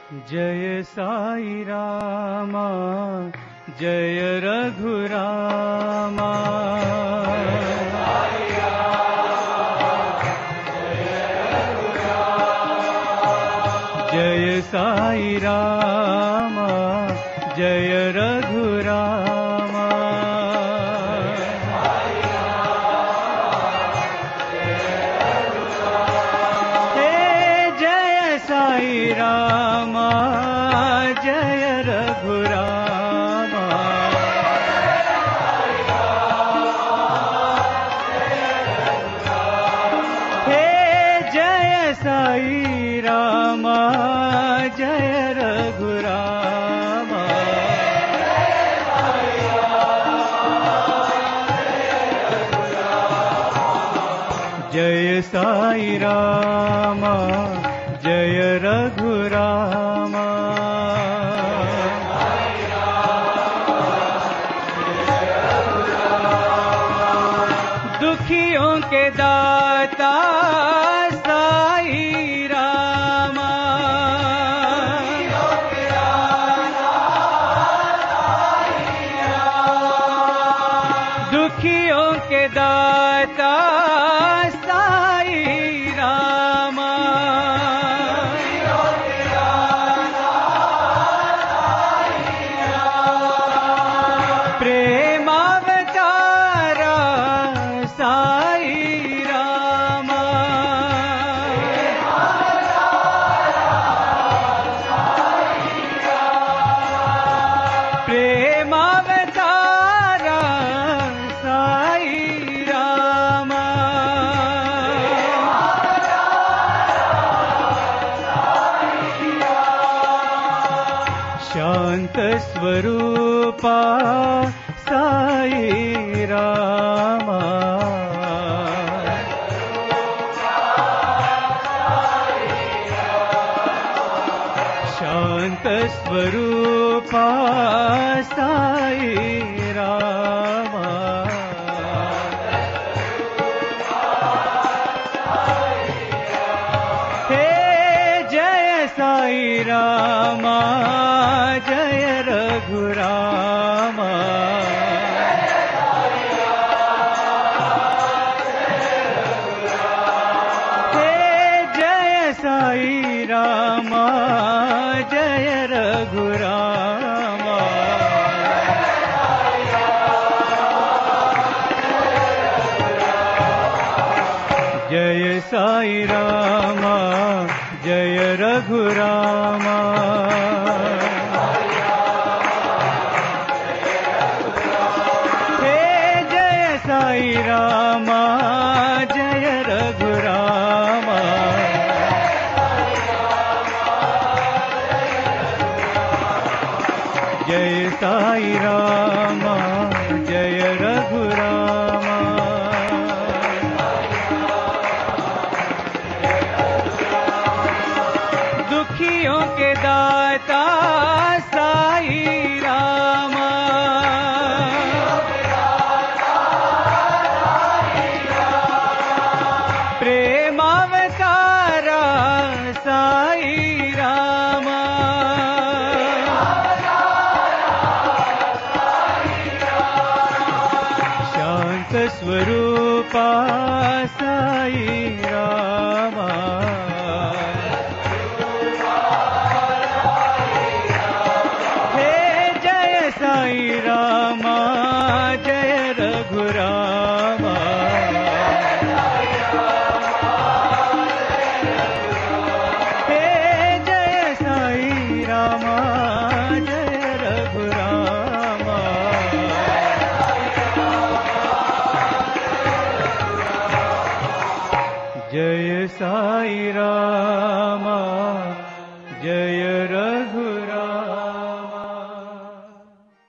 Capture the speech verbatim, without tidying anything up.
जय साई रामा जय रघुरामा। जय साई रामा जय रघुरामा। हे जय साई रामा जय रघुरामा। हे जय साई रामा जय रघुरामा। जय साई रामा जय रघुरामा। दुखियों के दाता साई रामा। दुखियों के दाता साई रामा। प्रेमावतारा साई रामा। प्रेमावतारा साई रामा। शांत स्वरूपा साई रामा। शांत स्वरूपा साई रामा। हे जय साई रामा जय रघुरामा। हे जय साई रामा जय रघुरामा। जय साई रामा जय रघुरामा। हे जय साई रामा जय रघुरामा। जय साई रामा जय रघुरामा। दुखियों के दाता साई रामा। प्रेमावतारा साई रामा। शांत स्वरूपा साई रामा। साई रामा जय रघुरामा। हे जय साई रामा जय रघुरामा। जय साई रामा